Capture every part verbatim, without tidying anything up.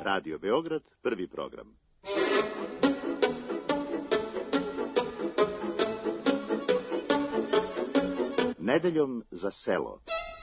Radio Beograd, prvi program. Nedeljom za selo.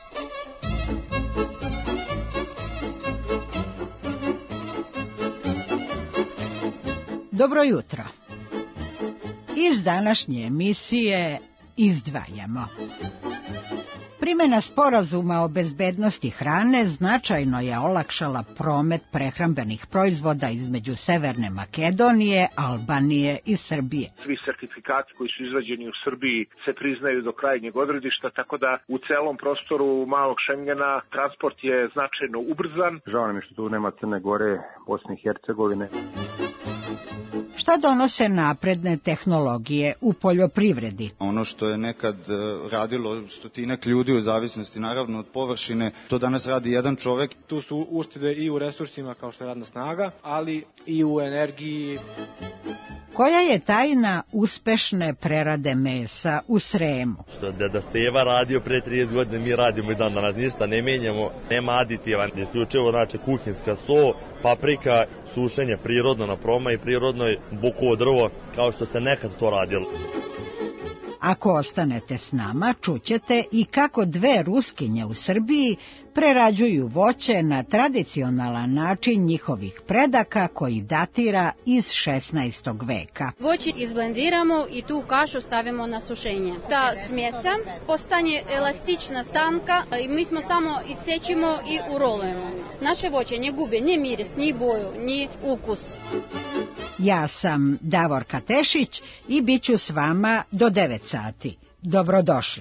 Dobro jutro. Iz današnje emisije izdvajamo. Primjena sporazuma o bezbednosti hrane značajno je olakšala promet prehrambenih proizvoda između Severne Makedonije, Albanije i Srbije. Svi sertifikati koji su izrađeni u Srbiji se priznaju do krajnjeg odredišta, tako da u celom prostoru malog Šengena transport je značajno ubrzan. Žao nam je što tu nema Crne Gore, Bosne i Hercegovine. Šta donose napredne tehnologije u poljoprivredi? Ono što je nekad radilo stotinak ljudi u zavisnosti naravno od površine, to danas radi jedan čovek. Tu su uštede i u resursima kao što je radna snaga, ali i u energiji. Koja je tajna uspešne prerade mesa u Sremu? Što je deda Steva radio pre trideset godina, mi radimo i dan danas, ništa ne menjamo, nema aditiva, isključivo znači kuhinska so, paprika, sušenje prirodno na proma i prirodnoj bukovo drvo, kao što se nekad to radilo. Ako ostanete s nama, čućete i kako dve Ruskinje u Srbiji prerađuju voće na tradicionalan način njihovih predaka koji datira iz šesnaestog veka. Voće izblendiramo i tu kašu stavimo na sušenje. Ta smjesa postane elastična, tanka i mi smo samo isečimo i urolujemo. Naše voće ne gube ni miris, ni boju, ni ukus. Ja sam Davorka Tešić i bit ću s vama do devet sati. Dobrodošli.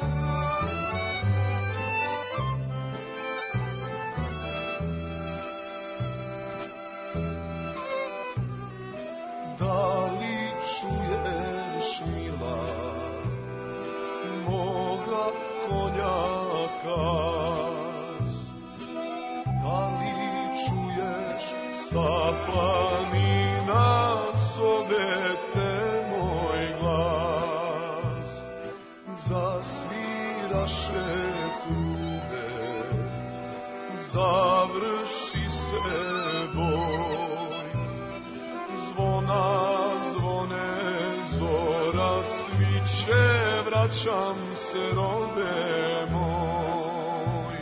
Da li čuješ, mila, moga konjaka? Da li čuješ sapani? Završi se boj, zvona zvone, zora sviće, vraćam se rode moj.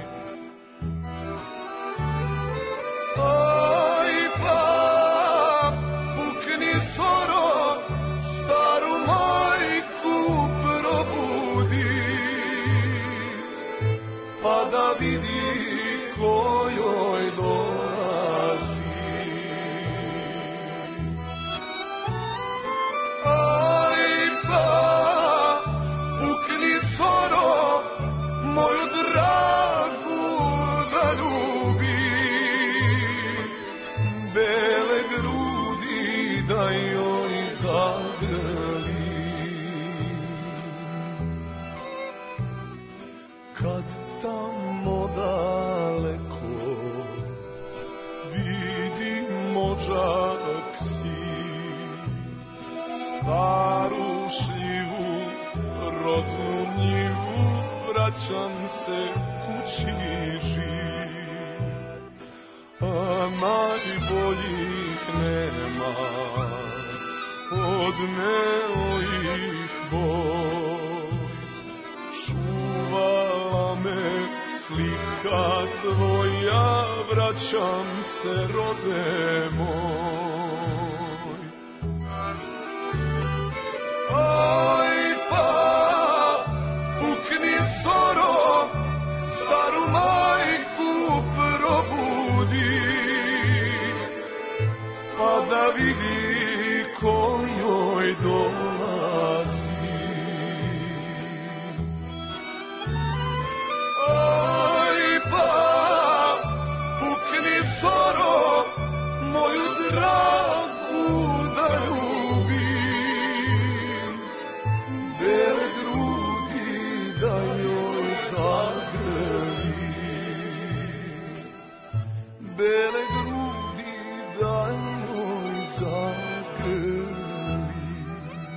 Aj pa, pukni soro, staru majku probudi, pa da vidi kojoj dolazi. Aj pa, pukni soro, moju dragu da ljubi, bele grudi da joj zagrli. Kad tamo daleko vidim mođak si, staru šljivu, rodnu njivu, vraćam se kući živ. A najboljih nema, od neojih boj, čuvala me slika tvoja, vraćam se rode moj. Aj pa, pukni soro, staru majku probudi, pa da vidi kojoj dolazi. Aj pa, pukni soro, moju dragu da ljubim, bele grudi da joj zagrli, bele grudi da joj zagrli.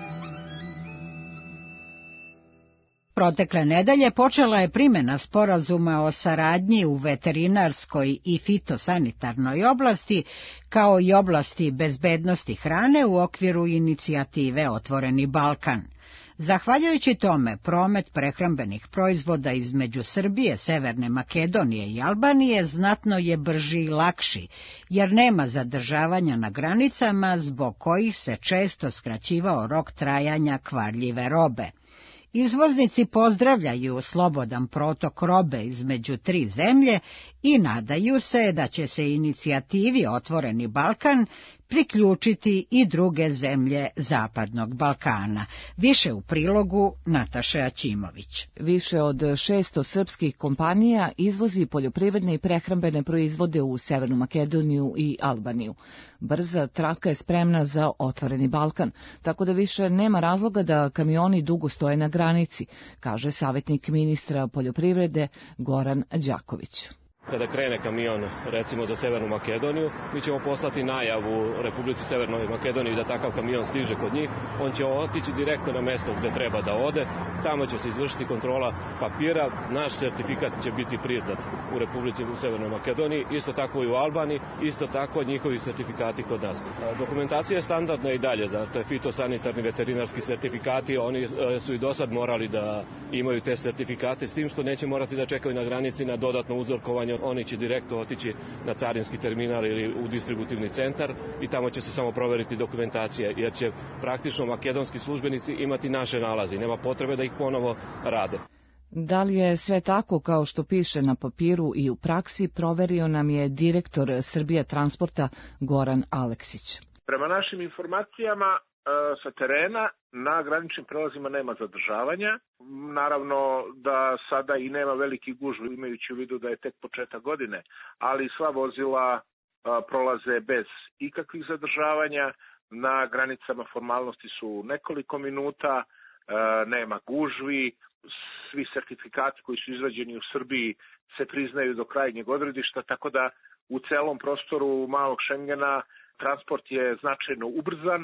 Protekle nedelje počela je primjena sporazuma o saradnji u veterinarskoj i fitosanitarnoj oblasti, kao i oblasti bezbednosti hrane u okviru inicijative Otvoreni Balkan. Zahvaljujući tome, promet prehrambenih proizvoda između Srbije, Severne Makedonije i Albanije znatno je brži i lakši, jer nema zadržavanja na granicama zbog kojih se često skraćivao rok trajanja kvarljive robe. Izvoznici pozdravljaju slobodan protok robe između tri zemlje i nadaju se da će se inicijativi Otvoreni Balkan priključiti i druge zemlje Zapadnog Balkana. Više u prilogu Nataše Aćimović. Više od šesto srpskih kompanija izvozi poljoprivredne i prehrambene proizvode u Severnu Makedoniju i Albaniju. Brza traka je spremna za Otvoreni Balkan, tako da više nema razloga da kamioni dugo stoje na granici, kaže savjetnik ministra poljoprivrede Goran Đaković. Kada krene kamion, recimo za Severnu Makedoniju, mi ćemo poslati najavu Republici Severnoj Makedoniji da takav kamion stiže kod njih. On će otići direktno na mesto gde treba da ode, tamo će se izvršiti kontrola papira, naš sertifikat će biti priznat u Republici Severnoj Makedoniji, isto tako i u Albaniji, isto tako njihovi sertifikati kod nas. Dokumentacija je standardna i dalje, dakle fitosanitarni veterinarski sertifikati, oni su i do sad morali da imaju te sertifikate, s tim što neće morati da čekaju na granici na dodatno uzorkovanje. Oni će direktno otići na carinski terminal ili u distributivni centar i tamo će se samo proveriti dokumentacija, jer će praktično makedonski službenici imati naše nalaze. Nema potrebe da ih ponovo rade. Da li je sve tako kao što piše na papiru i u praksi, proverio nam je direktor Srbija Transporta Goran Aleksić. Prema našim informacijama sa terena, na graničnim prelazima nema zadržavanja. Naravno da sada i nema veliki gužvi, imajući u vidu da je tek početak godine, ali sva vozila prolaze bez ikakvih zadržavanja. Na granicama formalnosti su nekoliko minuta, nema gužvi, svi sertifikati koji su izrađeni u Srbiji se priznaju do krajnjeg odredišta, tako da u celom prostoru malog Šengena transport je značajno ubrzan,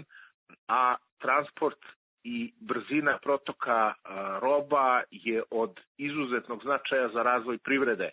a transport i brzina protoka roba je od izuzetnog značaja za razvoj privrede.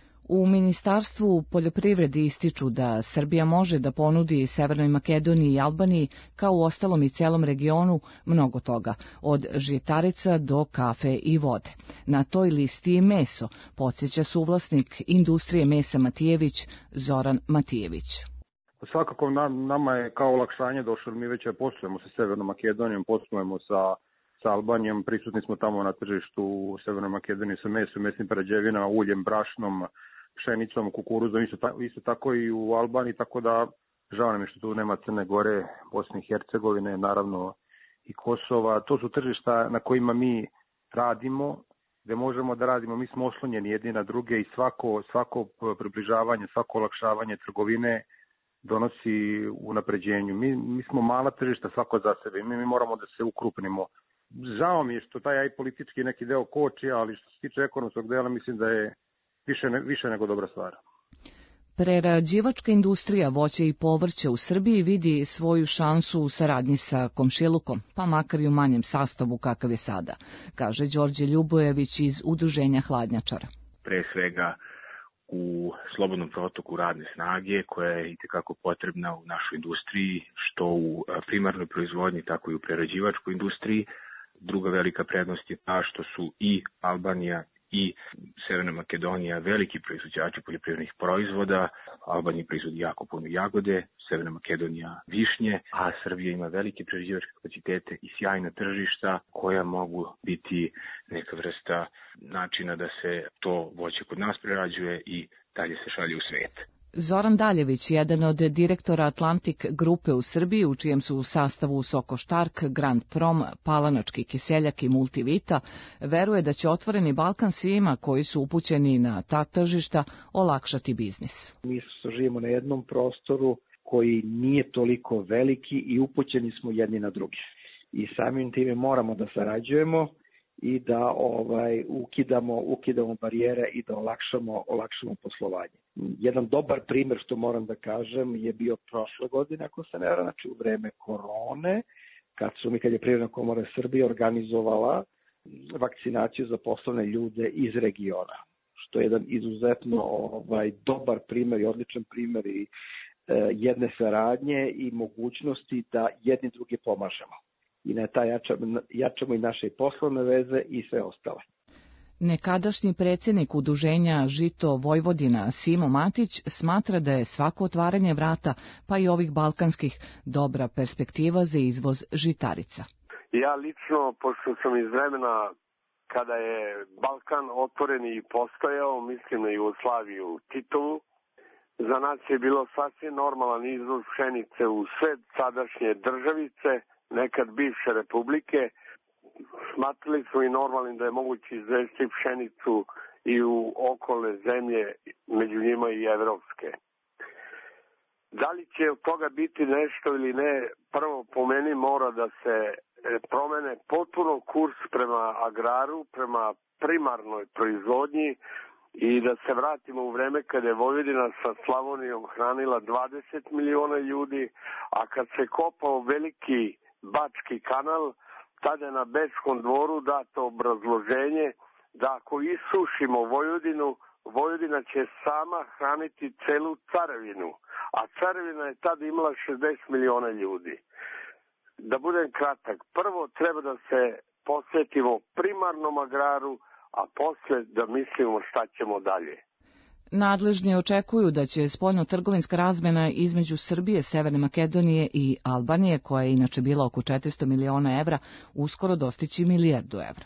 U Ministarstvu poljoprivrede ističu da Srbija može da ponudi Severnoj Makedoniji i Albaniji, kao u ostalom i celom regionu, mnogo toga, od žitarica do kafe i vode. Na toj listi je meso, podsjeća suvlasnik industrije mesa Matijević, Zoran Matijević. Svakako nama je kao olakšanje došlo, mi već poslujemo sa Severnom Makedonijom, poslujemo sa, sa Albanijom, prisutni smo tamo na tržištu u Severnoj Makedoniji sa mesom, mesnim prerađevinama, uljem, brašnom, pšenicom, kukuruzom, isto, ta, isto tako i u Albaniji, tako da žao nam je što tu nema Crne Gore, Bosne i Hercegovine, naravno i Kosova. To su tržišta na kojima mi radimo, gde možemo da radimo, mi smo oslonjeni jedni na druge i svako, svako približavanje, svako olakšavanje trgovine donosi unapređenju. Mi, mi smo mala tržišta svako za sebe, mi, mi moramo da se ukrupnimo. Žao mi je što taj aj politički neki deo koči, ali što se tiče ekonomskog dela mislim da je više, ne, više nego dobra stvar. Prerađivačka industrija voća i povrća u Srbiji vidi svoju šansu u saradnji sa komšilukom, pa makar i u manjem sastavu kakav je sada, kaže Đorđe Ljubojević iz Udruženja hladnjačara. Pre svega u slobodnom protoku radne snage koja je itekako potrebna u našoj industriji, što u primarnoj proizvodnji, tako i u prerađivačkoj industriji. Druga velika prednost je ta što su i Albanija i Severna Makedonija veliki proizvođači poljoprivrednih proizvoda. Albanija proizvodi jako puno jagode, Severna Makedonija višnje, a Srbija ima velike prerađivačke kapacitete i sjajna tržišta koja mogu biti neka vrsta načina da se to voće kod nas prerađuje i dalje se šalje u svet. Zoran Daljević, jedan od direktora Atlantik grupe u Srbiji, u čijem su u sastavu Soko Štark, Grand Prom, Palanački kiseljak i Multivita, veruje da će Otvoreni Balkan svima koji su upućeni na ta tržišta olakšati biznis. Mi živimo na jednom prostoru koji nije toliko veliki i upućeni smo jedni na drugi. I samim time moramo da sarađujemo i da ovaj ukidamo ukidamo barijere i da olakšamo olakšamo poslovanje. Jedan dobar primer što moram da kažem je bio prošle godine, ako se ne varam, znači u vreme korone, kad su mi kad je Privredna komora Srbije organizovala vakcinaciju za poslovne ljude iz regiona, što je jedan izuzetno ovaj, dobar primer i odličan primer i e, jedne saradnje i mogućnosti da jedni drugi pomažemo. I na taj jačamo, jačamo i naše poslovne veze i sve ostale. Nekadašnji predsjednik udruženja Žito Vojvodina Simo Matić smatra da je svako otvaranje vrata, pa i ovih balkanskih, dobra perspektiva za izvoz žitarica. Ja lično, pošto sam iz vremena kada je Balkan otvoren i postojao, mislim na Jugoslaviju Titovu, za nas je bilo sasvim normalan izvoz pšenice u sve sadašnje državice, nekad bivše republike. Smatrali smo i normalnim da je moguće izvesti pšenicu i u okolne zemlje, među njima i evropske. Da li će od toga biti nešto ili ne, prvo po meni mora da se promene potpuno kurs prema agraru, prema primarnoj proizvodnji i da se vratimo u vreme kada je Vojvodina sa Slavonijom hranila dvadeset miliona ljudi, a kad se kopao veliki Bački kanal, tada je na Bečkom dvoru dato obrazloženje da ako isušimo Vojvodinu, Vojvodina će sama hraniti celu carevinu, a carevina je tada imala šezdeset miliona ljudi. Da budem kratak, prvo treba da se posvetimo primarnom agraru, a posle da mislimo šta ćemo dalje. Nadležni očekuju da će spoljno-trgovinska razmena između Srbije, Severne Makedonije i Albanije, koja je inače bila oko četiristo miliona evra, uskoro dostići milijardu evra.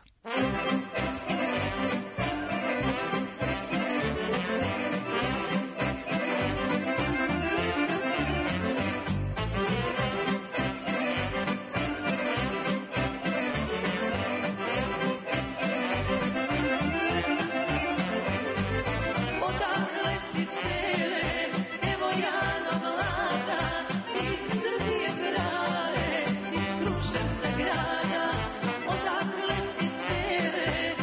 Odakle si sele,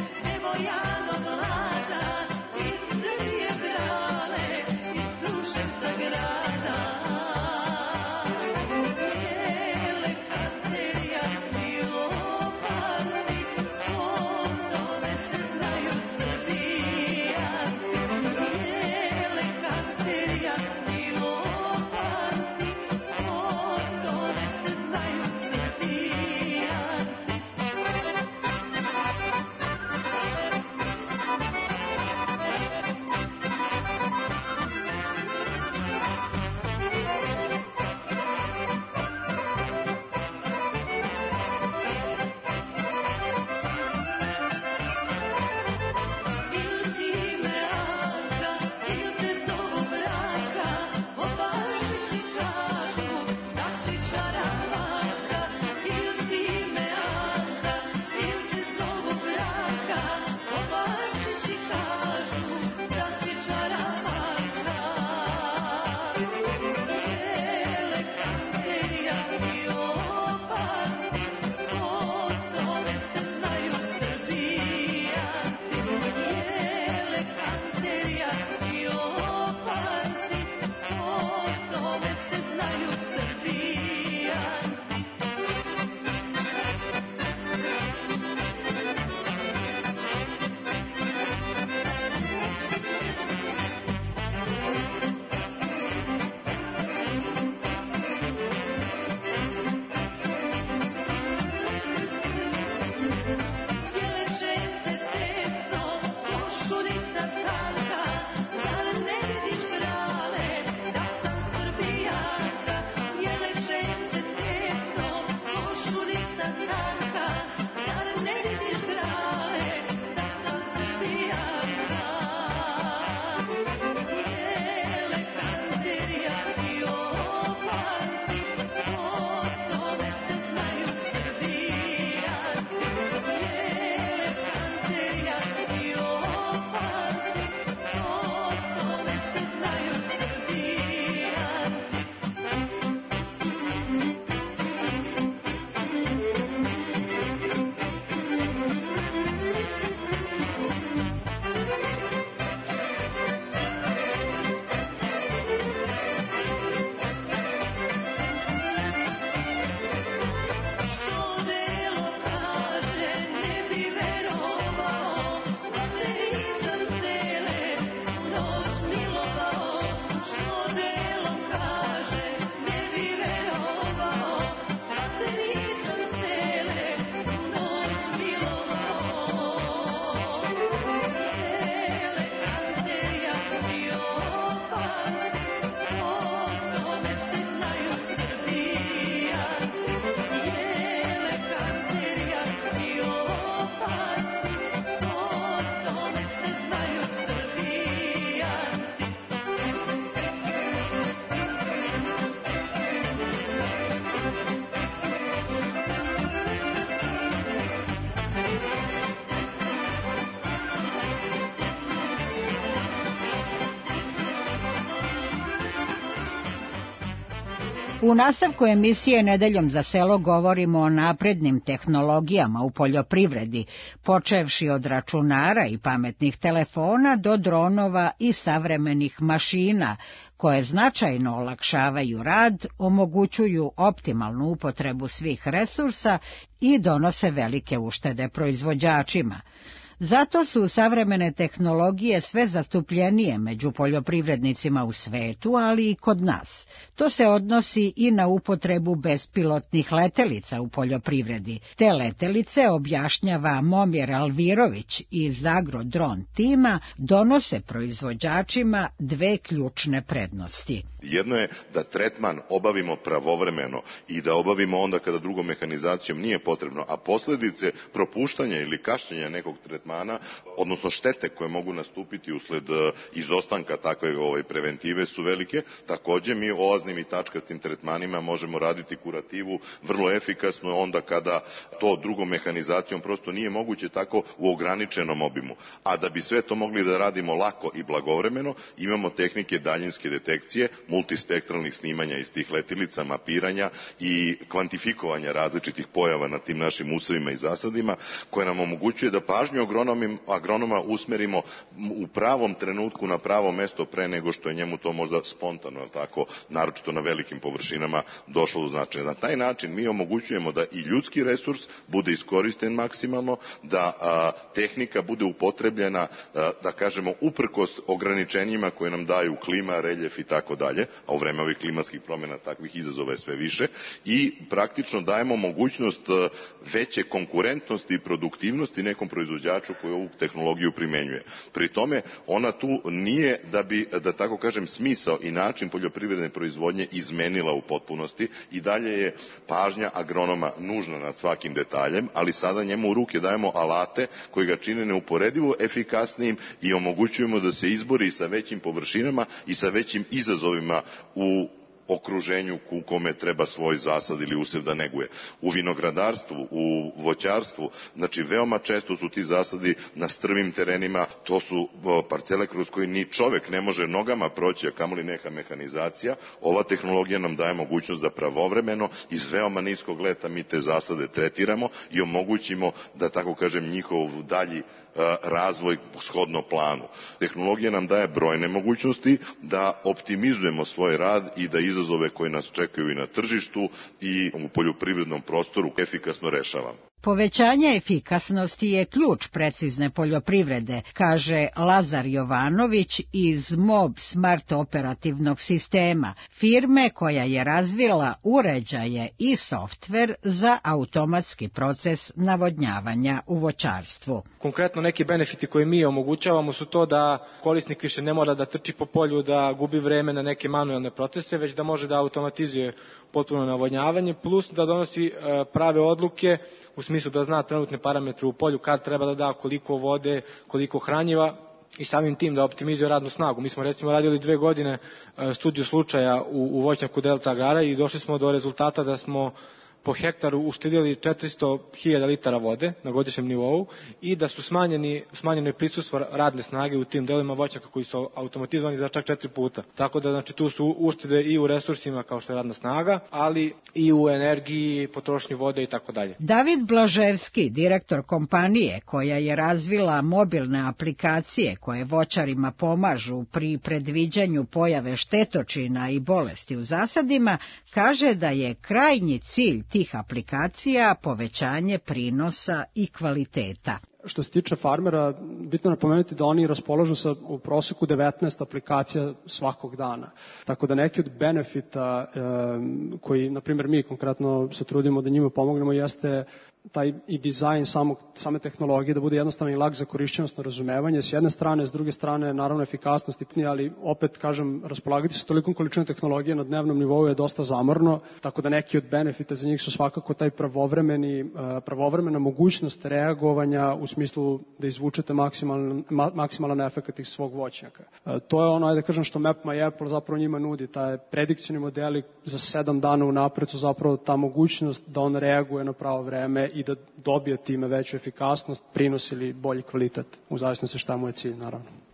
U nastavku emisije Nedeljom za selo govorimo o naprednim tehnologijama u poljoprivredi, počevši od računara i pametnih telefona do dronova i savremenih mašina, koje značajno olakšavaju rad, omogućuju optimalnu upotrebu svih resursa i donose velike uštede proizvođačima. Zato su savremene tehnologije sve zastupljenije među poljoprivrednicima u svetu, ali i kod nas. To se odnosi i na upotrebu bespilotnih letelica u poljoprivredi. Te letelice, objašnjava Momir Alvirović iz Agrodron tima, donose proizvođačima dve ključne prednosti. Jedno je da tretman obavimo pravovremeno i da obavimo onda kada drugom mehanizacijom nije potrebno, a posljedice propuštanja ili kašnjenja nekog tretmana, odnosno štete koje mogu nastupiti usled izostanka takve ovaj, preventive su velike. Također mi oaznim i tačkastim tretmanima možemo raditi kurativu vrlo efikasno onda kada to drugom mehanizacijom prosto nije moguće tako u ograničenom obimu. A da bi sve to mogli da radimo lako i blagovremeno, imamo tehnike daljinske detekcije, multispektralnih snimanja iz tih letilica, mapiranja i kvantifikovanja različitih pojava na tim našim usevima i zasadima, koje nam omogućuje da pažnju agronomim, agronoma usmerimo u pravom trenutku na pravo mesto pre nego što je njemu to možda spontano, tako, naročito na velikim površinama došlo do značaja. Na taj način mi omogućujemo da i ljudski resurs bude iskoristen maksimalno, da a, tehnika bude upotrebljena, a, da kažemo, uprkos ograničenjima koje nam daju klima, reljef i tako dalje, a u vreme ovih klimatskih promjena takvih izazova je sve više, i praktično dajemo mogućnost veće konkurentnosti i produktivnosti nekom proizvođaču koji ovu tehnologiju primenjuje. Pri tome ona tu nije da bi, da tako kažem, smisao i način poljoprivredne proizvodnje izmenila u potpunosti, i dalje je pažnja agronoma nužna nad svakim detaljem, ali sada njemu u ruke dajemo alate koji ga čine neuporedivo efikasnijim i omogućujemo da se izbori sa većim površinama i sa većim izazovima u okruženju u kome treba svoj zasad ili usev da neguje. U vinogradarstvu, u voćarstvu, znači veoma često su ti zasadi na strmim terenima, to su parcele kroz koje ni čovek ne može nogama proći, a kamoli neka mehanizacija. Ova tehnologija nam daje mogućnost da pravovremeno iz veoma niskog leta mi te zasade tretiramo i omogućimo da, tako kažem, njihov dalji razvoj shodno planu. Tehnologija nam daje brojne mogućnosti da optimizujemo svoj rad i da izazove koje nas čekaju i na tržištu i u poljoprivrednom prostoru efikasno rešavamo. Povećanje efikasnosti je ključ precizne poljoprivrede, kaže Lazar Jovanović iz Mob Smart operativnog sistema, firme koja je razvila uređaje i softver za automatski proces navodnjavanja u voćarstvu. Konkretno neki benefiti koje mi omogućavamo su to da korisnik više ne mora da trči po polju, da gubi vreme na neke manuelne procese, već da može da automatizuje potpuno navodnjavanje, plus da donosi prave odluke u smislu da zna trenutne parametre u polju, kad treba da da, koliko vode, koliko hranjiva, i samim tim da optimizuje radnu snagu. Mi smo recimo radili dve godine studiju slučaja u, u voćnjaku Delta Agrara i došli smo do rezultata da smo po hektaru uštedjeli četiristo hiljada litara vode na godišnjem nivou i da su smanjeni, smanjeno je prisustvo radne snage u tim delovima voćnjaka koji su automatizovani za čak četiri puta. Tako da, znači, tu su uštede i u resursima kao što je radna snaga, ali i u energiji, potrošnji vode i tako dalje. David Blaževski, direktor kompanije koja je razvila mobilne aplikacije koje voćarima pomažu pri predviđanju pojave štetočina i bolesti u zasadima, kaže da je krajnji cilj tih aplikacija povećanje prinosa i kvaliteta. Što se tiče farmera, bitno je napomenuti da oni raspolažu sa u proseku devetnaest aplikacija svakog dana. Tako da neki od benefita e, koji, na primjer, mi konkretno se trudimo da njima pomognemo jeste taj i dizajn samog, same tehnologije da bude jednostavno i lak za korišćenost, razumevanje s jedne strane, s druge strane naravno efikasnost, ali opet kažem, raspolagati sa tolikom količinom tehnologije na dnevnom nivou je dosta zamorno, tako da neki od benefita za njih su svakako taj pravovremeni, pravovremena mogućnost reagovanja u smislu da izvučete maksimalan, maksimalan efekt iz svog voćnjaka. To je ono, ajde da kažem, što Mapma i Apple zapravo njima nudi, taj predikcioni modeli za sedam dana unapred su zapravo ta mogućnost da on reaguje na pravo vreme i da dobije time veću efikasnost, prinos ili bolji kvalitet, u zavisnosti šta mu je cilj, naravno.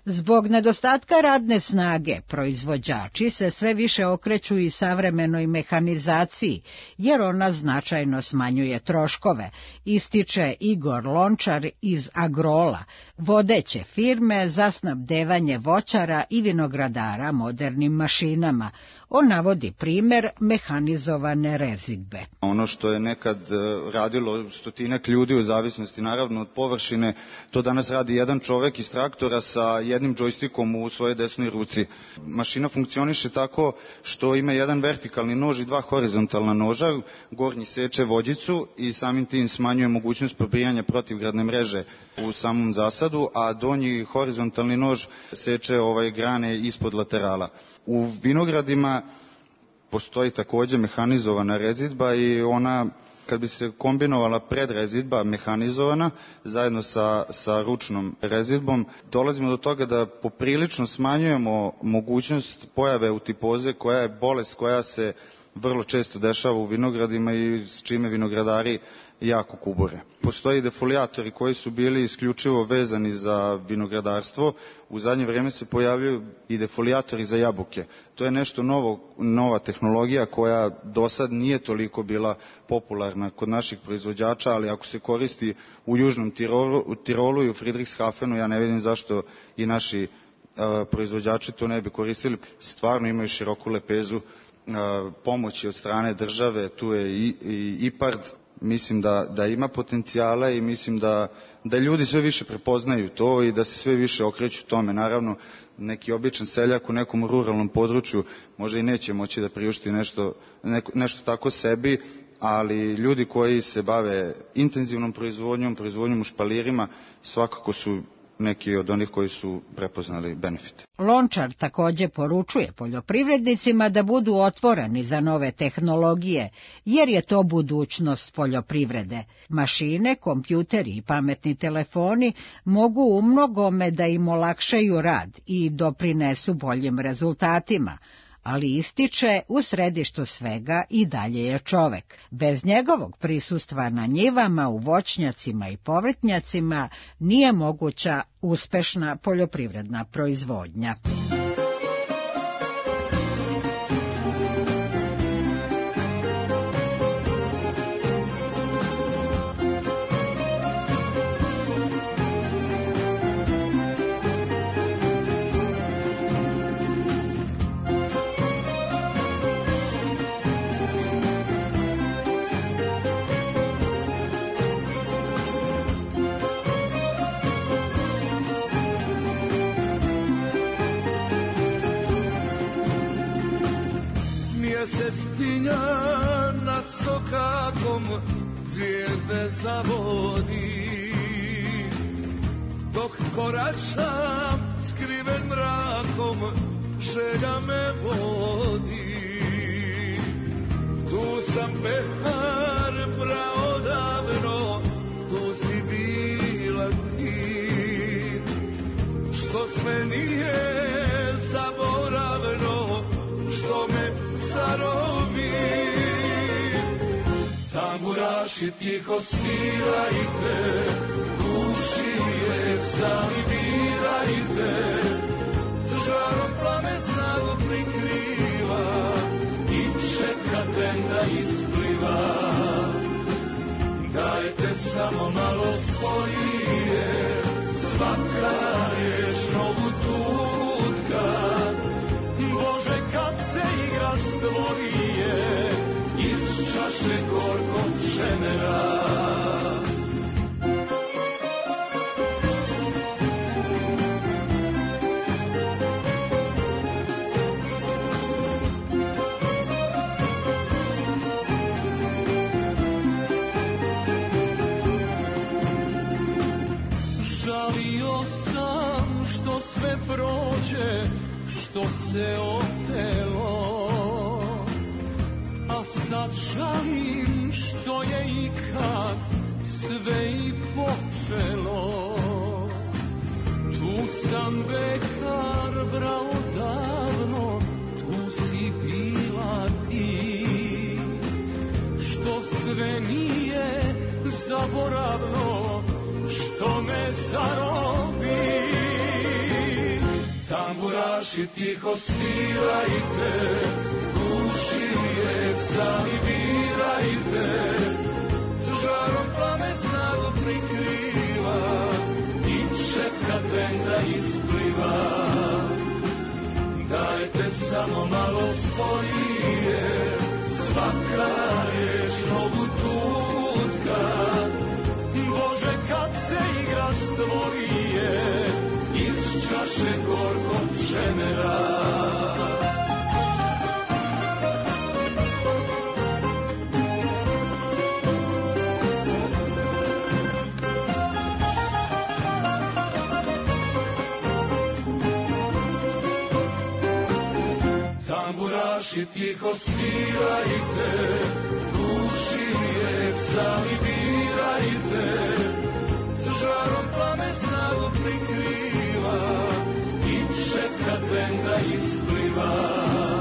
Zbog nedostatka radne snage, proizvođači se sve više okreću i savremenoj mehanizaciji, jer ona značajno smanjuje troškove, ističe Igor Lončar iz Agrola, vodeće firme za snabdevanje voćara i vinogradara modernim mašinama. On navodi primer mehanizovane rezidbe. Ono što je nekad radilo stotinak ljudi u zavisnosti naravno od površine, to danas radi jedan čovek iz traktora sa jednim džojstikom u svojoj desnoj ruci. Mašina funkcioniše tako što ima jedan vertikalni nož i dva horizontalna noža, gornji seče vođicu i samim tim smanjuje mogućnost probijanja protivgradne mreže u samom zasadu, a donji horizontalni nož seče ovaj grane ispod laterala. U vinogradima postoji takođe mehanizovana rezidba i ona, kad bi se kombinovala predrezidba mehanizovana zajedno sa, sa ručnom rezidbom, dolazimo do toga da poprilično smanjujemo mogućnost pojave utipoze, koja je bolest koja se vrlo često dešava u vinogradima i s čime vinogradari jako kubure. Postoji defolijatori koji su bili isključivo vezani za vinogradarstvo. U zadnje vreme se pojavljaju i defolijatori za jabuke. To je nešto novo, nova tehnologija koja do sad nije toliko bila popularna kod naših proizvođača, ali ako se koristi u Južnom Tirolu, u Tirolu i u Friedrichshafenu, ja ne vidim zašto i naši a, proizvođači to ne bi koristili. Stvarno imaju široku lepezu a, pomoći od strane države, tu je i, i IPARD. Mislim da, da ima potencijala i mislim da, da ljudi sve više prepoznaju to i da se sve više okreću tome. Naravno, neki običan seljak u nekom ruralnom području možda i neće moći da priušti nešto, neko, nešto tako sebi, ali ljudi koji se bave intenzivnom proizvodnjom, proizvodnjom u špalirima, svakako su neki od onih koji su prepoznali benefite. Lončar takođe poručuje poljoprivrednicima da budu otvoreni za nove tehnologije, jer je to budućnost poljoprivrede. Mašine, kompjuteri i pametni telefoni mogu u mnogome da im olakšaju rad i doprinesu boljim rezultatima, ali ističe, u središtu svega i dalje je čovek. Bez njegovog prisustva na njivama, u voćnjacima i povrtnjacima nije moguća uspešna poljoprivredna proizvodnja. Zavodi, dok koračam skriven mrakom, želja me vodi. Tu sam pehar praodavno, tu si bila ti, što sve nije zaboravno, što me zarobi. Tamburaši tiho svirajte, duši je sami birajte, žarom plamen snagu prikriva i četka tenda ispliva. Dajte samo malo svoje, svaka riječ novu tutka. Bože, kad se igra stvorije iz čaše gorkog čemera. Žalio sam što sve prođe, što se otelo, a sad žalim što je ikad sve i počelo. Tu sam bekar brao davno, tu si bila ti, što sve nije zaboravno, što me zarobi. Tamburaši tiho svirajte, duši lijek sami birajte, žarom plamen snagu prikriva, i šepka trenda ispliva. Dajte samo malo svoje, svaka riječ novu tutka. Bože, kad se igra stvorije, iz čaše gorkog čemera. Tamburaši tiho svirajte, duši lijek sami birajte, žarom plamen snagu prikriva, i šepka trenda ispliva.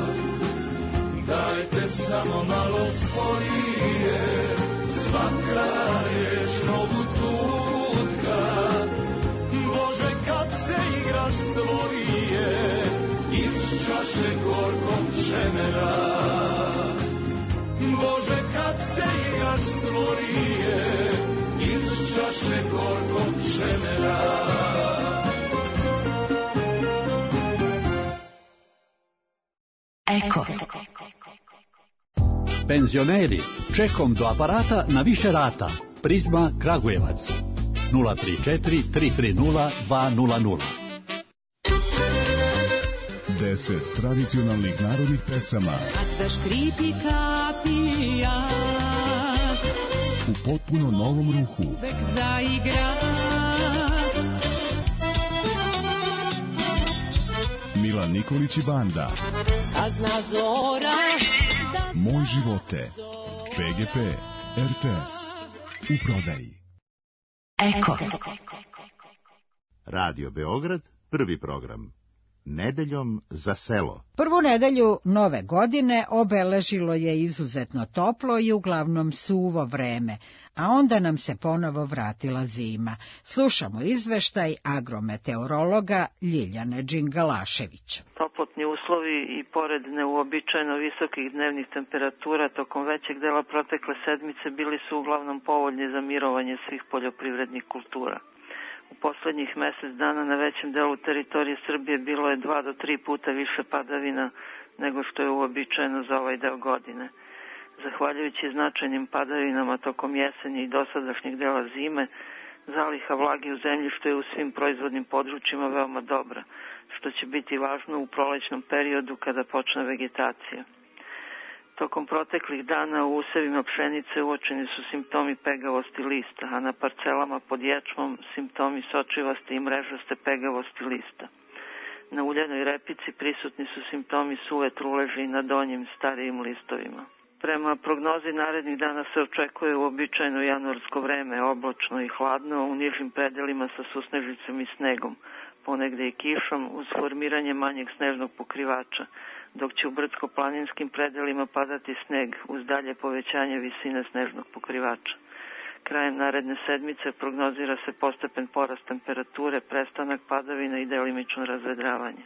Dajte samo malo svoje, svaka riječ novu tutka. Bože, kad se igra stvorije, iz čaše gorkog čemera. Bože, kad se igra stvorije, iz čaše gorkog čemera. Eko. Penzioneri, čekom do aparata na više rata. Prizma Kragujevac. nula tri četiri tri tri nula dva nula nula. Deset tradicionalnih narodnih pesama. A zaškripi kapija. U potpuno novom ruhu. Uvek zaigra. Milan Nikolić i banda. A zna zora. Moj živote. P G P. R T S. U prodaji. Eko. Radio Beograd, prvi program. Nedeljom za selo. Prvu nedelju nove godine obeležilo je izuzetno toplo i uglavnom suvo vreme, a onda nam se ponovo vratila zima. Slušamo izveštaj agrometeorologa Ljiljane Đingalašević. Toplotni uslovi i pored neuobičajeno visokih dnevnih temperatura tokom većeg dela protekle sedmice bili su uglavnom povoljni za mirovanje svih poljoprivrednih kultura. U poslednjih mesec dana na većem delu teritorije Srbije bilo je dva do tri puta više padavina nego što je uobičajeno za ovaj deo godine. Zahvaljujući značajnim padavinama tokom jeseni i dosadašnjeg dela zime, zaliha vlage u zemljištu je u svim proizvodnim područjima veoma dobra, što će biti važno u prolećnom periodu kada počne vegetacija. Tokom proteklih dana u usevima pšenice uočeni su simptomi pegavosti lista, a na parcelama pod ječmom simptomi sočivaste i mrežaste pegavosti lista. Na uljenoj repici prisutni su simptomi suve truleži na donjim starijim listovima. Prema prognozi narednih dana se očekuje uobičajeno januarsko vreme, oblačno i hladno, u nižim predelima sa susnežicom i snegom, ponegde i kišom uz formiranje manjeg snežnog pokrivača, dok će u brdsko-planinskim predelima padati sneg uz dalje povećanje visine snežnog pokrivača. Krajem naredne sedmice prognozira se postepen porast temperature, prestanak padavina i delimično razvedravanje.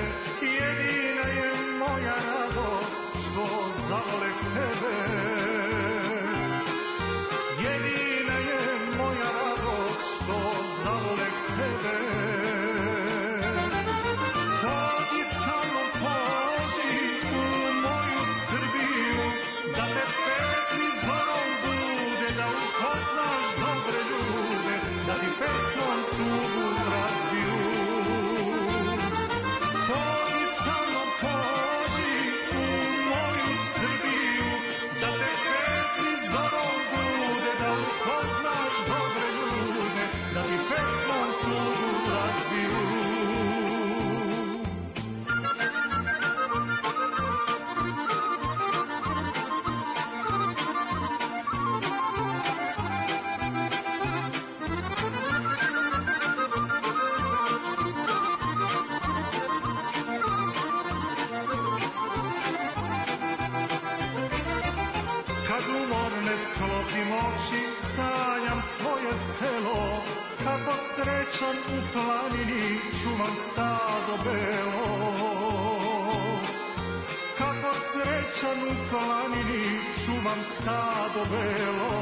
Jedina je moja radost što zavolek tebe. moje selo, kako srećan u planini čuvam stado belo. Kako srećan u planini čuvam stado belo.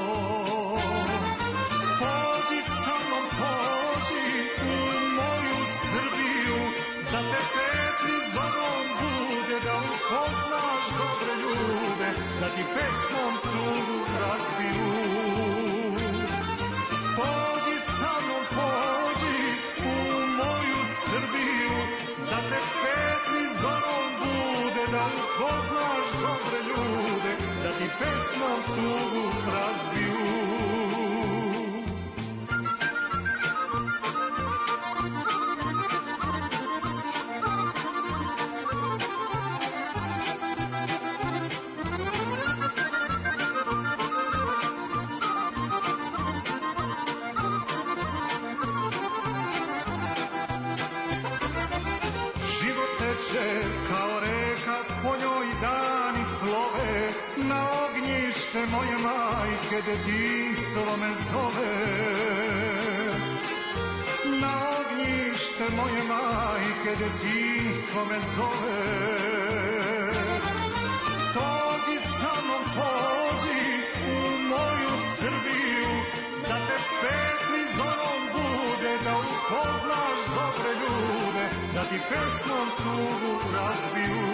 Pođi sa mnom, pođi u moju Srbiju, da te petli zorom bude, da upoznaš dobre ljude, da ti pesmom tugu razbiju. Pođi sa mnom, pođi u moju Srbiju, da te petli zorom bude, da upoznaš dobre ljude, da ti pesmom tugu razbiju. Kao reka po njoj dani plove, na ognjište moje majke detinjstvo me zove. Na ognjište moje majke detinjstvo me zove. Pođi sa mnom, pođi u moju Srbiju, da te petli zorom bude, da upoznaš dobre ljude, da ti pesmom tugu razbiju.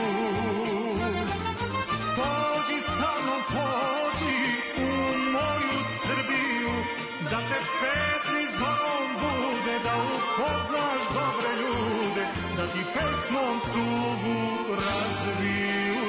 Pođi sa mnom, pođi u moju Srbiju, da te petli zorom bude, da upoznaš dobre ljude, da ti pesmom tugu razbiju.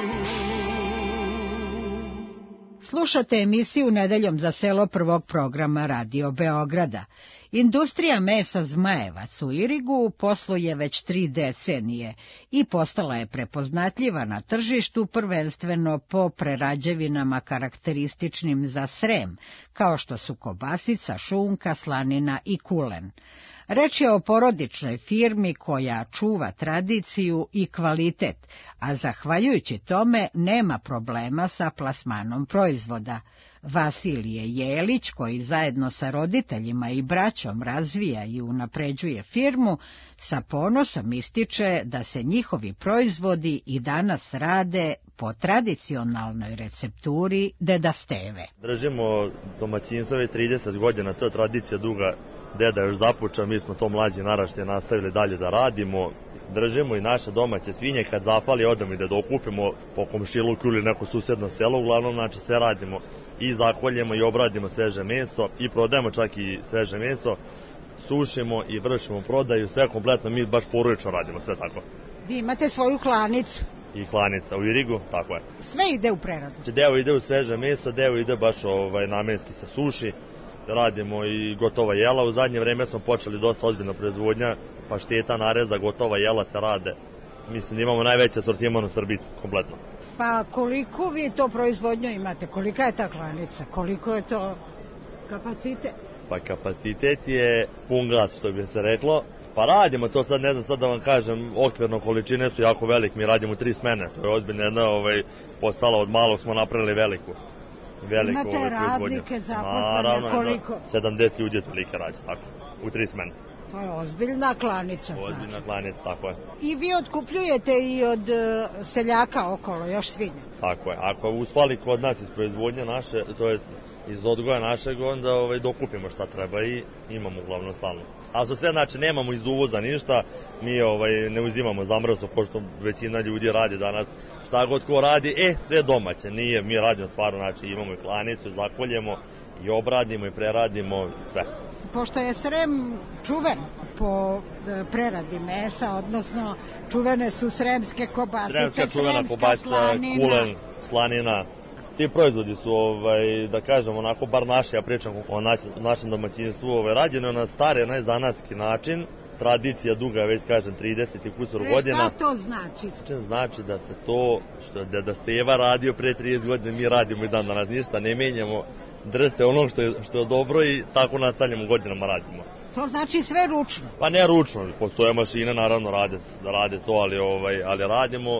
Slušate emisiju Nedeljom za selo prvog programa Radio Beograda. Industrija mesa Zmajevac u Irigu posluje već tri decenije i postala je prepoznatljiva na tržištu prvenstveno po prerađevinama karakterističnim za Srem, kao što su kobasica, šunka, slanina i kulen. Reč je o porodičnoj firmi koja čuva tradiciju i kvalitet, a zahvaljujući tome nema problema sa plasmanom proizvoda. Vasilije Jelić, koji zajedno sa roditeljima i braćom razvija i unapređuje firmu, sa ponosom ističe da se njihovi proizvodi i danas rade po tradicionalnoj recepturi Deda Steve. Držimo domaćinstvo već trideset godina, to je tradicija duga, deda još započeo, mi smo to mlađi naraštaje nastavili dalje da radimo. Držimo i naše domaće svinje, kad zapali odemo i da dokupimo po komšiluku ili neko susedno selo, uglavnom znači sve radimo i zakoljemo i obradimo sveže meso i prodajemo čak i sveže meso, sušimo i vršimo prodaju, sve kompletno, mi baš porodično radimo, sve tako. Vi imate svoju klanicu? I klanica u Irigu, tako je. Sve ide u preradu? Deo ide u sveže meso, deo ide baš ovaj, namenski sa suši. Radimo i gotova jela, u zadnje vreme smo počeli dosta ozbiljna proizvodnja, pašteta, nareza, gotova jela se rade. Mislim da imamo najveći asortiman u Srbiji kompletno. Pa koliko vi to proizvodnju imate? Kolika je ta klanica? Koliko je to kapacitet? Pa kapacitet je pun gas, što bi se reklo. Pa radimo to sad, ne znam sad da vam kažem, okvirno količine su jako velike, mi radimo tri smene. To je ozbiljna jedna ovaj, postala, od malog smo napravili veliku. Veliku, imate ovaj, radnike zaposlene, koliko? sedamdeset ljudi otprilike radi, tako, u tri smene. To je ozbiljna klanica. Ozbiljna znači. klanica, tako je. I vi otkupljujete i od uh, seljaka okolo, još svinja? Tako je. Ako uspali kod nas iz proizvodnje naše, to je iz odgoja našeg, onda ovaj, dokupimo šta treba i imamo uglavnom stalno. A za sve, znači, nemamo iz uvoza ništa, mi ovaj, ne uzimamo zamrzno, pošto većina ljudi radi danas šta god ko radi, e, sve domaće, nije, mi radimo stvarno, znači, imamo i klanicu, zakoljemo i obradimo i preradimo sve. Pošto je Srem čuven po preradi mesa, odnosno čuvene su sremske kobasice, sremska čuvena kobasica, kulen, slanina, svi proizvodi su, ovaj, da kažem, onako, bar naše, ja pričam o našem domaćinstvu, ovaj, rađeno na stari, najzanatski način, tradicija duga, već kažem, trideset i kusur godina. Šta to znači? Znači da se to što je Deda Steva radio pre trideset godina, mi radimo i dan danas, ništa ne menjamo, drže ono što je, što je dobro i tako nastavljamo godinama radimo. To znači sve ručno? Pa ne ručno, postoje mašine, naravno rade, rade to, ali, ovaj, ali radimo,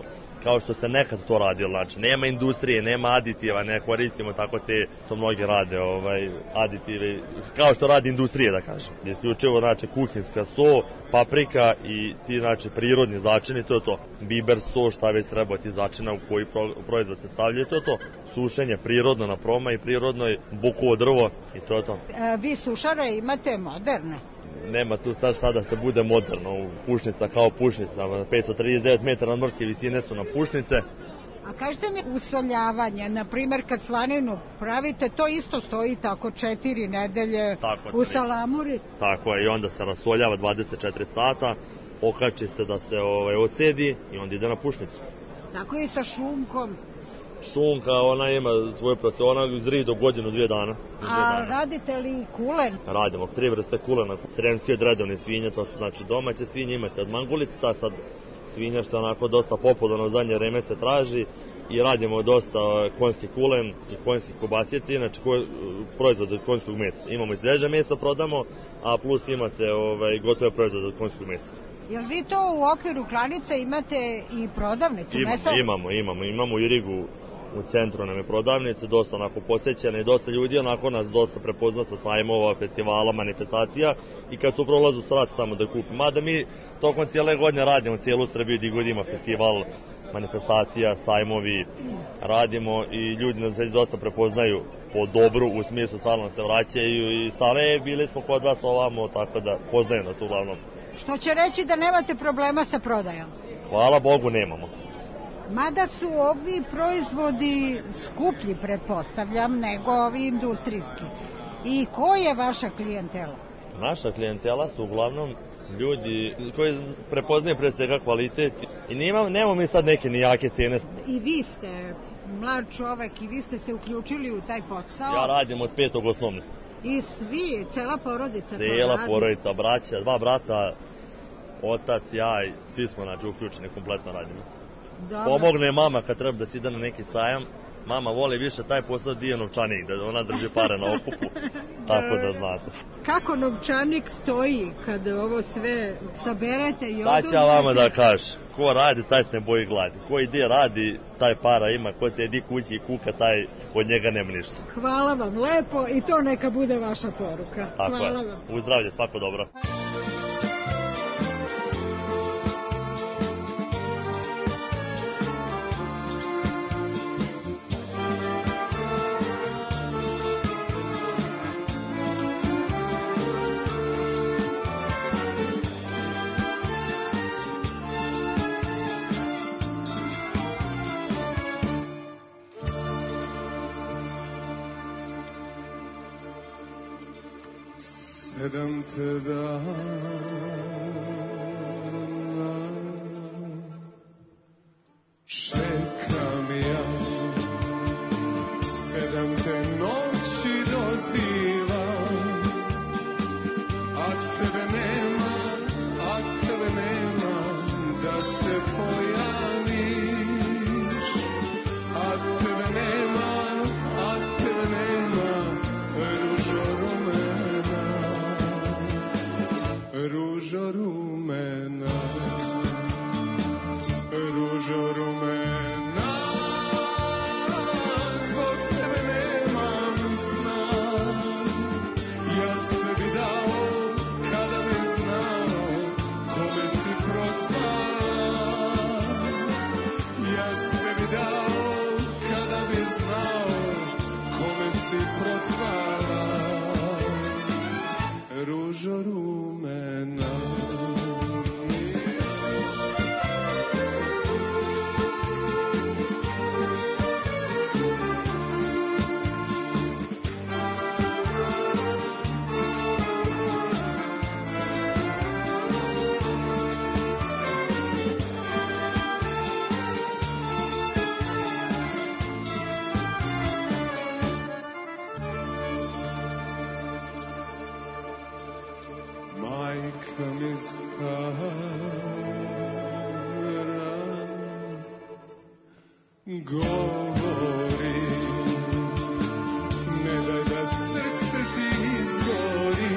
kao što se nekad to radilo, znači nema industrije, nema aditiva, ne koristimo tako te, to mnogi rade, ovaj, aditive, kao što radi industrija, da kažem. Isključivo, znači, kuhinska so, paprika i ti, znači, prirodni začini, to je to. Biber, so, šta već treba ti začina u koji pro, proizvod se stavlja, to je to. Sušenje prirodno na proma i prirodnoj, bukovo drvo i to je to. A, vi sušare imate moderne? Nema tu sad šta da se bude moderno, pušnica kao pušnica, petsto trideset devet metara nadmorske visine su na pušnice. A kažete mi usoljavanje, na primjer kad slaninu pravite, to isto stoji tako četiri nedelje tako, u salamuri? Tako je, i onda se rasoljava dvadeset četiri sata, okači se da se ovaj, ocedi i onda ide na pušnicu. Tako i sa šunkom? Šunka, ona ima svoje proces, ona zri do godinu, dvije dana. Dvije A dana. Radite li kulen? Radimo, tri vrste kulena, sremske od redovne svinje, to su znači domaće svinje, imate od mangulice, ta sad svinja što je onako dosta popularno u zadnje vreme se traži i radimo dosta konjski kulen i konjski kobasice, znači proizvod od konjskog mesa. Imamo i sveže meso prodamo, a plus imate ovaj, gotove proizvode od konjskog mesa. Jel vi to u okviru klanice imate i prodavnicu imamo, mesa? Imamo, imamo, imamo i Rigu u centru nam je prodavnice, dosta onako posjećene i dosta ljudi onako nas dosta prepozna sa sajmova, festivala, manifestacija i kad tu prolazu srat tamo da kupi. Mada mi tokom cijele godine radimo cijelu Srbiju gdje god ima festival, manifestacija, sajmovi, radimo i ljudi nas već dosta prepoznaju po dobru, u smislu stalno se vraćaju i stale bili smo kod vas ovamo, tako da poznaju nas uglavnom. Što će reći da nemate problema sa prodajom? Hvala Bogu nemamo. Mada su ovi proizvodi skuplji, pretpostavljam, nego ovi industrijski. I ko je vaša klijentela? Naša klijentela su uglavnom ljudi koji prepoznaju pre svega kvalitet i nema, nemamo mi sad neke nijake cene. I vi ste mlad čovek i vi ste se uključili u taj posao? Ja radim od petog osnovne. I svi, cela porodica? Cela porodica, braća, dva brata, otac, ja i svi smo znači uključeni, kompletno radimo. Dobar. Pomogne mama kad treba da se ide na neki sajam. Mama voli više taj posao dio novčanik, da ona drži pare na okupu, tako da znate. Kako novčanik stoji kad ovo sve saberete i oduzmete? Da ću ja vama da kažem, ko radi taj se ne boji gladi, ko ide radi taj para ima, ko se jedi kući i kuka taj od njega nema ništa. Hvala vam lepo i to neka bude vaša poruka. Tako Hvala je. vam. U zdravlje, svako dobro. Sedam te dana čekam ja, sedam te noći dozivam, a tebe nema, a tebe nema, da se pojaviš, a tebe nema, a tebe nema, ružo rumena. Ružo rumena, ružo rumena, zbog tebe nemam sna, ja sve bi dao kada bi znao kome si procvala, ja sve bi dao kada bi znao kome si procvala, ružo rumena. Majka mi stara, govori, ne daj da srce ti izgori,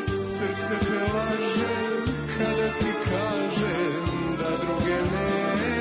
srce te laže kada ti kažem da druge ne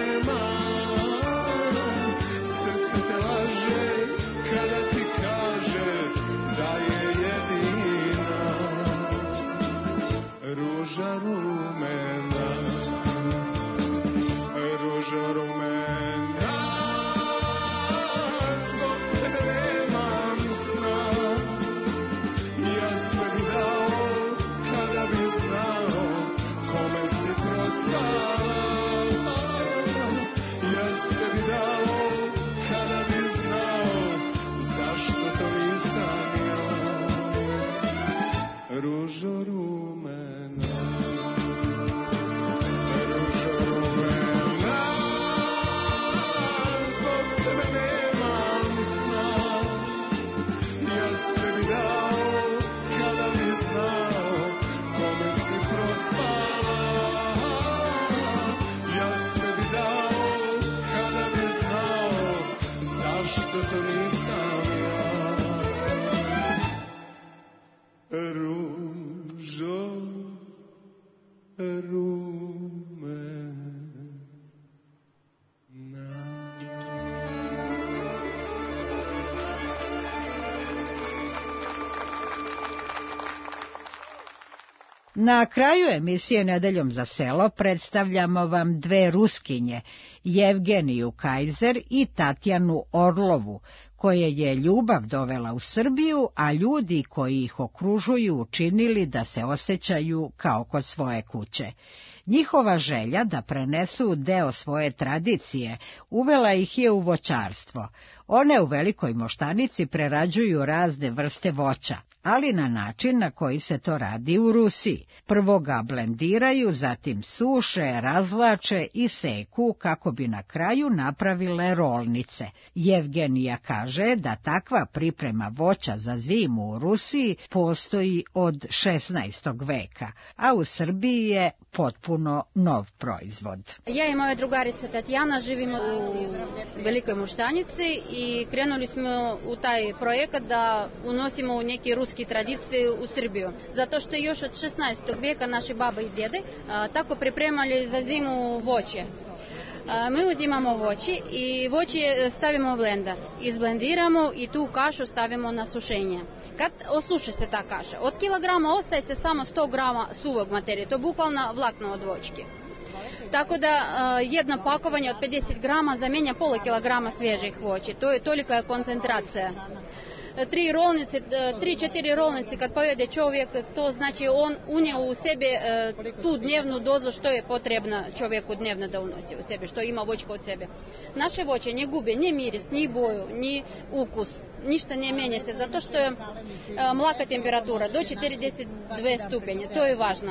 Na kraju emisije Nedeljom za selo predstavljamo vam dve Ruskinje, Jevgeniju Kajzer i Tatjanu Orlovu, koje je ljubav dovela u Srbiju, a ljudi koji ih okružuju učinili da se osjećaju kao kod svoje kuće. Njihova želja da prenesu deo svoje tradicije uvela ih je u voćarstvo. One u Velikoj Moštanici prerađuju razne vrste voća, ali na način na koji se to radi u Rusiji. Prvo ga blendiraju, zatim suše, razvlače i seku kako bi na kraju napravile rolnice. Jevgenija kaže da takva priprema voća za zimu u Rusiji postoji od šesnaestog veka, a u Srbiji je potpuno nov proizvod. Ja i moja drugarica Tatjana živimo u Velikoj Moštanici i krenuli smo u taj projekat da unosimo u neke ruski tradicije u Srbiju. Zato što još od šesnaestog veka naši baba i djede a, tako pripremali za zimu voće. A, mi uzimamo voće i voće stavimo u blender. Izblendiramo i tu kašu stavimo na sušenje. Kad osuši se ta kaša, od kilograma ostaje se samo sto grama suvog materije, to je bukvalno vlakno od voćke. Tako da jedno pakovanje od pedeset grama zamijenja pola kilograma svježih voća, to je tolika koncentracija. Tri rolnice, tri, četiri rolnice kad pojede čovjek, to znači on unio u sebe tu dnevnu dozu što je potrebno čovjeku dnevno da unosi u sebe, što ima voćka od sebe. Naše voće ne gube ni miris, ni boju, ni ukus, ništa ne mijenja se, zato što je mlaka temperatura do četrdeset dva stupnja, to je važno.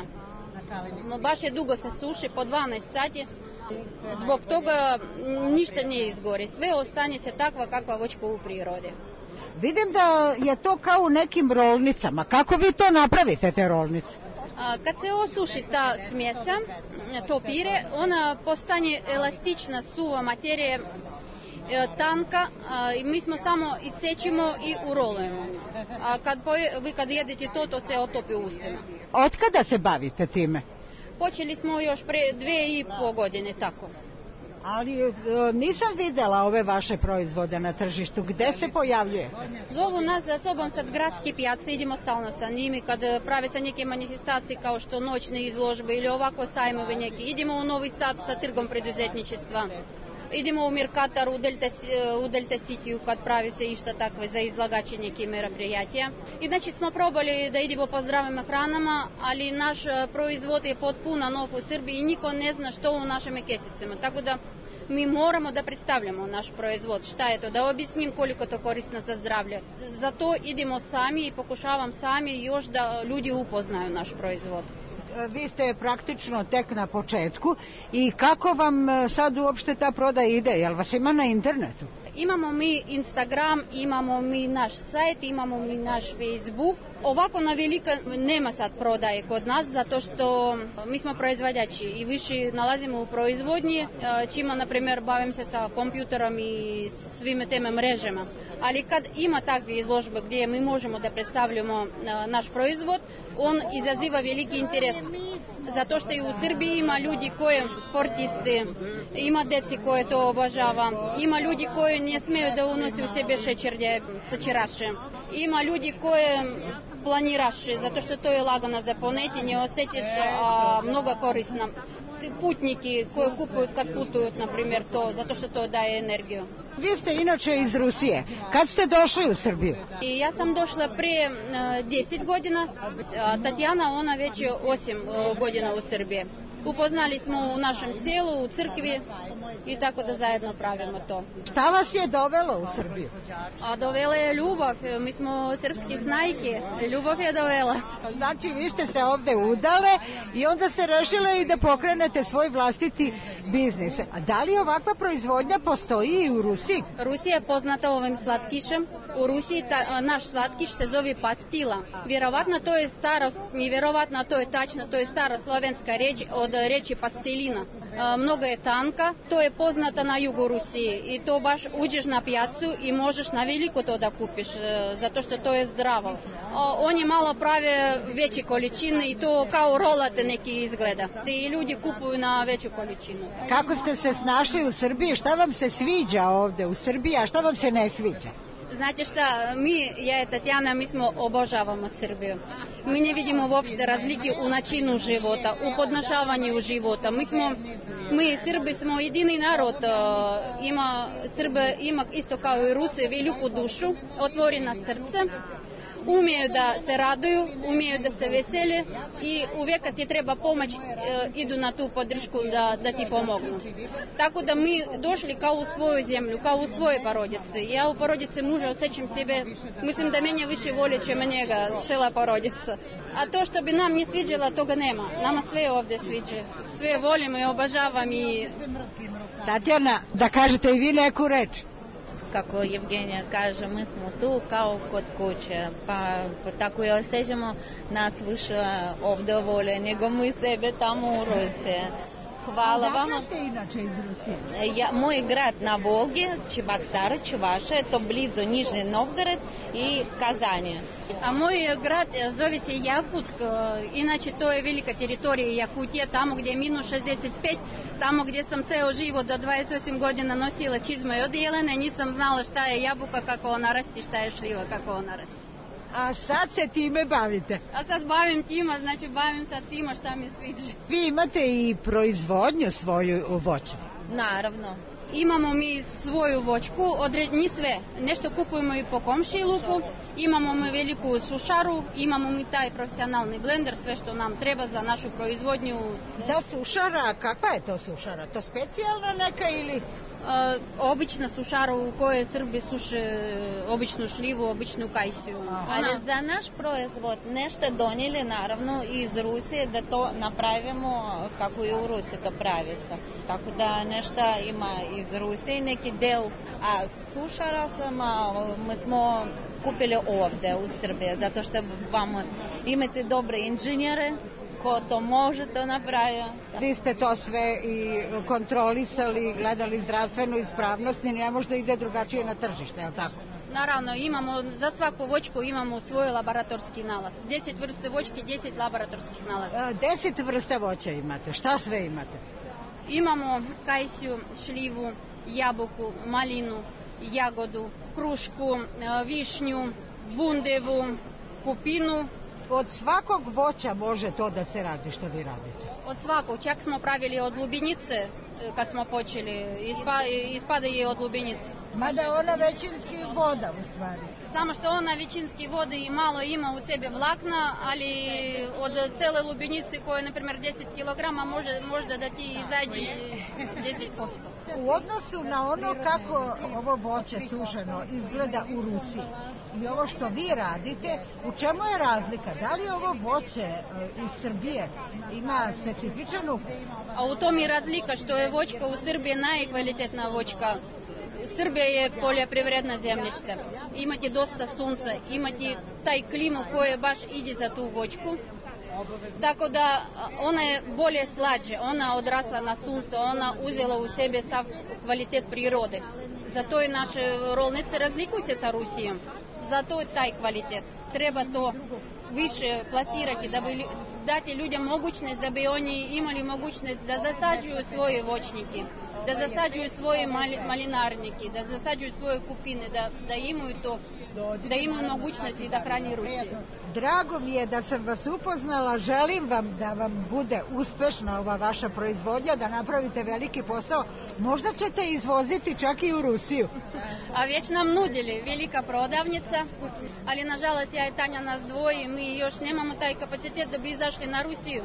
Baš je dugo se suši, po dvanaest sati, zbog toga ništa ne izgori, sve ostane se takva kakva voćka u prirodi. Vidim da je to kao u nekim rolnicama. Kako vi to napravite, te rolnice? Kad se osuši ta smjesa, to pire, ona postane elastična, suva materija, tanka, i mi smo samo isečimo i urolujemo. A kad vi kad jedete to, to se otopi u ustima. Otkada se bavite time? Počeli smo još pre dve i po godine, tako. Ali e, nisam videla ove vaše proizvode na tržištu. Gde se pojavljuje? Zovu nas za sobom sad gradske pijace, idemo stalno sa njimi kad prave se neke manifestacije kao što noćne izložbe ili ovako sajmove neki. Idemo u Novi Sad sa trgom preduzetničstva. Idemo u Mirkatar u Delta, u Delta City kad pravi se išta takve za izlagače neke meraprijatija. I znači smo probali da idemo po zdravim hranama, ali naš proizvod je potpuno nov u Srbiji i niko ne zna što u našim kesicama. Tako da mi moramo da predstavljamo naš proizvod, šta je to, da objasnim koliko to korisno za zdravlje. Zato idemo sami i pokušavam sami još da ljudi upoznaju naš proizvod. Vi ste praktično tek na početku i kako vam sad uopšte ta prodaja ide? Jel vas ima na internetu? Imamo mi Instagram, imamo mi naš sajt, imamo mi naš Facebook. Ovako na velika nema sad prodaje kod nas, zato što mi smo proizvođači i više nalazimo u proizvodnji, čima, na primjer, bavim se sa kompjuterom i svime teme mrežama. Ali kad ima takve izložbe gdje mi možemo da predstavljamo naš proizvod, on izaziva veliki interes. Zato što i u Srbiji ima ljudi koji sportisti, ima deci koje to obožava, ima ljudi koji ne smiju da unose u sebe šećer, sačeraše, ima ljudi koji planiraše, zato što to je lagano za poneti, ne osjetiš a, mnogo korisno. Putniki koji kupuju kad putuju, na primjer, to, zato što to daje energiju. Vi ste inače iz Rusije. Kad ste došli u Srbiju? I ja sam došla prije deset godina, a Tatjana ona već je osam godina u Srbiji. Upoznali smo u našem selu, u crkvi i tako da zajedno pravimo to. Šta vas je dovelo u Srbiju? A dovela je ljubav, mi smo srpski snajke, ljubav je dovela. Znači vi ste se ovde udale i onda ste rešile i da pokrenete svoj vlastiti biznis. A da li ovakva proizvodnja postoji i u Rusiji? Rusija je poznata ovim slatkišem. U Rusiji ta, naš slatkiš se zove pastila. Vjerovatno to je staro, nevjerovatno to je tačno, to je stara slovenska reč od reči pastelina. E, mnogo je tanka, to je poznata na jugu Rusiji i to baš uđeš na pijacu i možeš na veliko to da kupiš, e, zato što to je zdravo. E, oni malo prave veće količine i to kao rolate neki izgleda. I ljudi kupuju na veću količinu. Kako ste se snašli u Srbiji? Šta vam se sviđa ovde u Srbiji, a šta vam se ne sviđa? Znate šta, mi, ja i Tatjana, mi smo obožavamo Srbiju. Mi ne vidimo uopšte razlike u načinu života, u podnošavanju života. Mi smo, mi Srbi smo jedini narod, ima, Srbe ima isto kao i Rusi veliku dušu, otvorena srce. Umiju da se raduju, umiju da se vesele i uvijek kad ti treba pomoć e, idu na tu podršku da, da ti pomognu. Tako da mi došli kao u svoju zemlju, kao u svoje porodice. Ja u porodici muža osjećam sebe, mislim da mene više voli čem njega, cela porodica. A to što bi nam ne sviđalo, toga nema. Nama sve ovdje sviđa. Sve volimo i obožavam i... Tatjana, da kažete i vi neku reč. Kako Evgenija kaže, mi smo tu kao kod kuće, pa tako i osjećamo nas više ovdje vole nego mi sebe tamo u Rusiji. Hvala vam. Odakle ste inače iz Rusije? Ja, moj grad na Volgi, Čebaksar, Čuvaša, to blizu Nižni Novgorod i Kazanje. A moj grad zove se Jakutsk, inače to je velika teritorija Jakutije, tamo gdje je minus šezdeset pet, tamo gdje sam ceo život za dvadeset osam godina nosila čizme od jelene, nisam znala šta je jabuka, kako ona rasti, šta je šljiva, kako ona rasti. A sad se time bavite? A sad bavim tima, znači bavim se tima šta mi sviđa. Vi imate i proizvodnju svoju voću? Naravno. Imamo mi svoju voćku, odred, mi sve, nešto kupujemo i po komšiluku, imamo mi veliku sušaru, imamo mi taj profesionalni blender, sve što nam treba za našu proizvodnju. Ta sušara, kakva je to sušara? To specijalna neka ili... Uh, obična sušara u kojoj Srbi suše običnu šljivu, običnu kajsiju. Ali za naš proizvod nešto donijeli naravno iz Rusije da to napravimo kako i u Rusiji to pravi se. Tako da nešto ima iz Rusije neki del, a sušara sama mi smo kupili ovdje u Srbiji zato što vam imate dobre inženjere ko to može to napravi. Vi ste to sve i kontrolisali, gledali zdravstvenu ispravnost i ne može da ide drugačije na tržište, je li tako? Naravno, imamo, za svaku voćku imamo svoj laboratorski nalaz. Deset vrste voćke, deset laboratorskih nalaza. Deset vrsta voća imate, šta sve imate? Imamo kajsiju, šljivu, jabuku, malinu, jagodu, krušku, višnju, bundevu, kupinu. Od svakog voća može to da se radi što vi radite? Od svakog, čak smo pravili od lubenice kad smo počeli, ispa, ispada je od lubenice. Mada ona većinski voda u stvari. Samo što ona većinski vode i malo ima u sebi vlakna, ali od cele lubenice koje, na primjer, deset kilograma može, možda da ti izađe deset posto. U odnosu na ono kako ovo voće sušeno izgleda u Rusiji i ovo što vi radite, u čemu je razlika? Da li ovo voće iz Srbije ima specifičan ukus? A u tom je razlika što je voćka u Srbiji najkvalitetna voćka. Srbija je poljoprivredna zemljište. Imate dosta sunca, imate taj klimu koji baš ide za tu voćku. Tako da ona je bolje slađe, ona odrasla na sunce, ona uzela u sebe sav kvalitet prirode. Zato i naše rolnice razlikuju se sa Rusijom. Zato je taj kvalitet. Treba to više plasirati, da bi dati ljudima mogućnost, da bi oni imali mogućnost da zasađuju svoje voćnike, da zasađuju svoje malinarnike, da zasađuju svoje kupine, da, da imaju to, da imaju mogućnosti da hrani Rusiju. Drago mi je da sam vas upoznala, želim vam da vam bude uspešna ova vaša proizvodnja, da napravite veliki posao, možda ćete izvoziti čak i u Rusiju. A već nam nudili velika prodavnica, ali nažalost ja i Tanja nas dvoji, mi još nemamo taj kapacitet da bi izašli na Rusiju.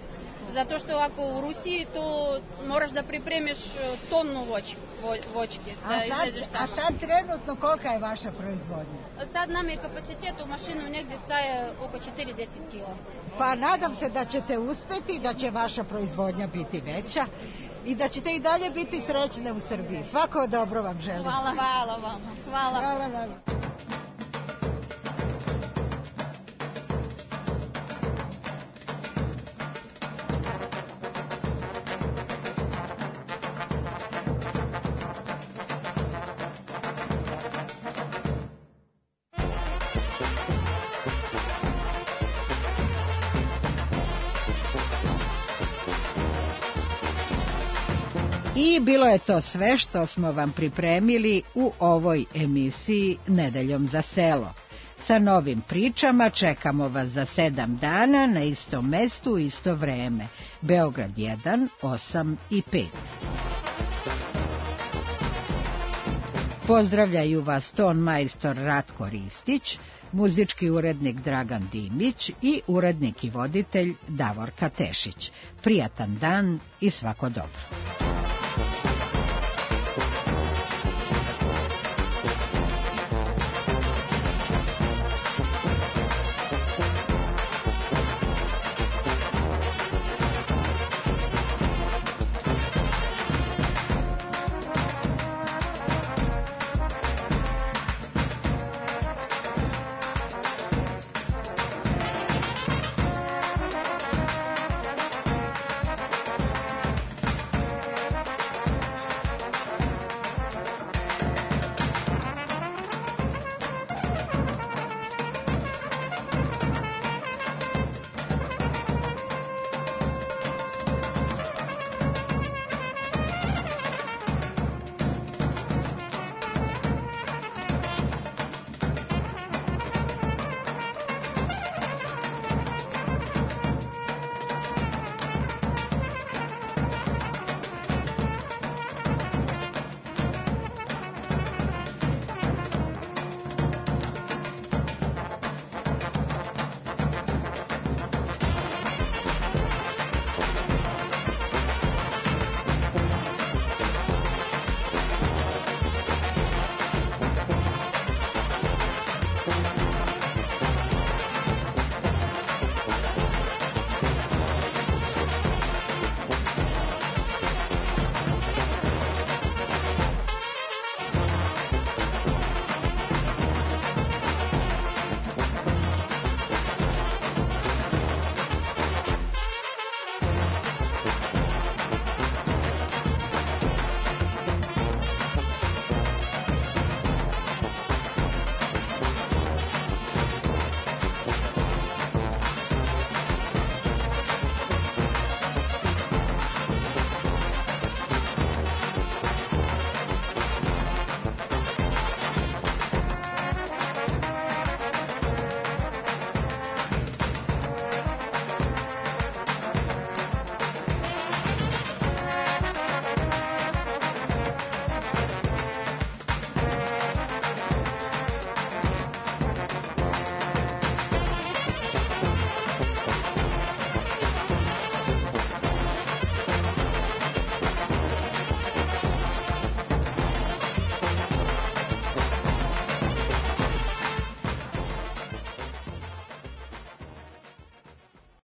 Zato što ako u Rusiji to moraš da pripremiš tonu voć, vo, voćke. Da a, sad, a sad trenutno kolika je vaša proizvodnja? Sad nam je kapacitet u mašinu negdje staje oko četrdeset kila. Pa nadam se da ćete uspeti, da će vaša proizvodnja biti veća i da ćete i dalje biti srećne u Srbiji. Svako dobro vam želim. Hvala, hvala vam. Hvala. Hvala vam. I bilo je to sve što smo vam pripremili u ovoj emisiji Nedeljom za selo. Sa novim pričama čekamo vas za sedam dana na istom mestu, isto vreme. Beograd jedan, osam i pet. Pozdravljaju vas ton majstor Ratko Ristić, muzički urednik Dragan Dimić i urednik i voditelj Davorka Tešić. Prijatan dan i svako dobro.